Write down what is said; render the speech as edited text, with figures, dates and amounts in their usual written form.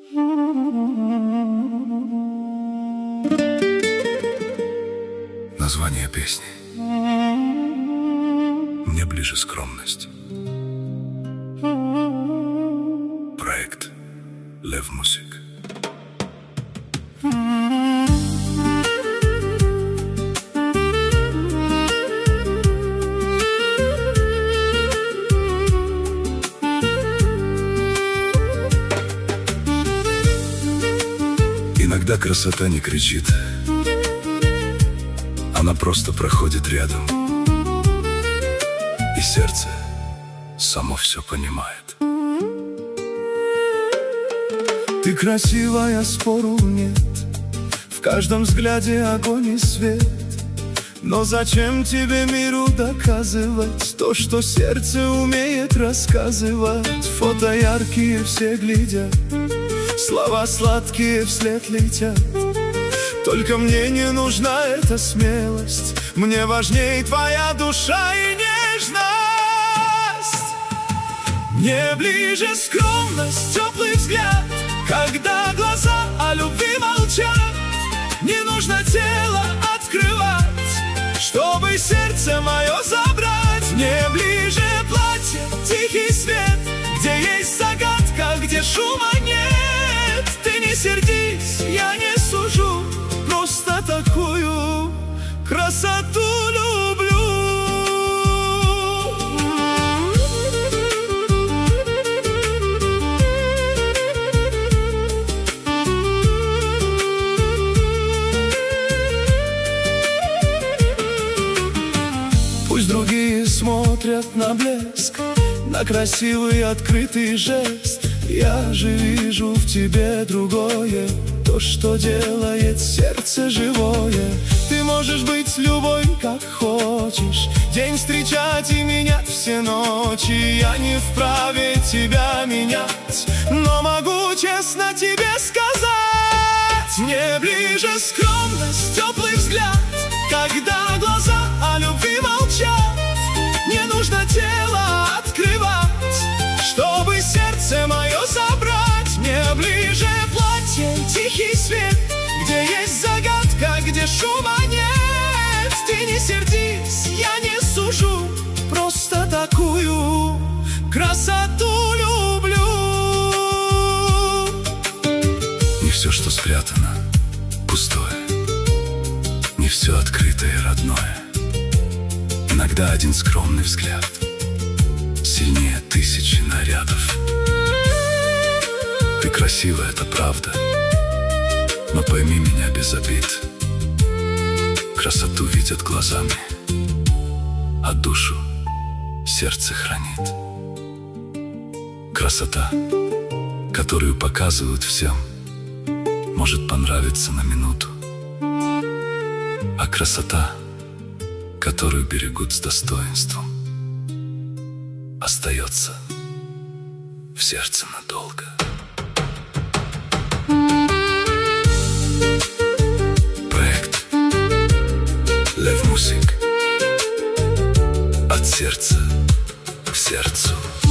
Название песни: «Мне ближе скромность». Проект Лев Мусик. Иногда красота не кричит, она просто проходит рядом, и сердце само все понимает. Ты красивая, спору нет, в каждом взгляде огонь и свет. Но зачем тебе миру доказывать то, что сердце умеет рассказывать? Фото яркие все глядят, слова сладкие вслед летят. Только мне не нужна эта смелость, мне важней твоя душа и нежность. Мне ближе скромность, теплый взгляд, когда глаза о любви молчат. Не нужно тело открывать, чтобы сердце мое забрать. Мне ближе платье, тихий свет, где есть загадка, где шума нет. Ты не сердись, я не сужу, просто такую красоту люблю. Пусть другие смотрят на блеск, на красивый открытый жест, я же вижу в тебе другое, то, что делает сердце живое. Ты можешь быть любой, как хочешь, день встречать и менять все ночи. Я не вправе тебя менять, но могу честно тебе сказать: мне ближе скромность, теплый взгляд, когда глаза о любви молчат. Не нужно тело открывать, чтобы сердце мое забрать. Мне ближе платье, тихий свет, где есть загадка, где шума нет. Ты не сердись, я не сужу, просто такую красоту люблю. Не все, что спрятано, пустое, не все открытое и родное. Иногда один скромный взгляд сильнее тысячи нарядов. Ты красивая, это правда, но пойми меня без обид. Красоту видят глазами, а душу сердце хранит. Красота, которую показывают всем, может понравиться на минуту, а красота, которую берегут с достоинством, остается в сердце надолго. Проект Лев Мусик. От сердца к сердцу.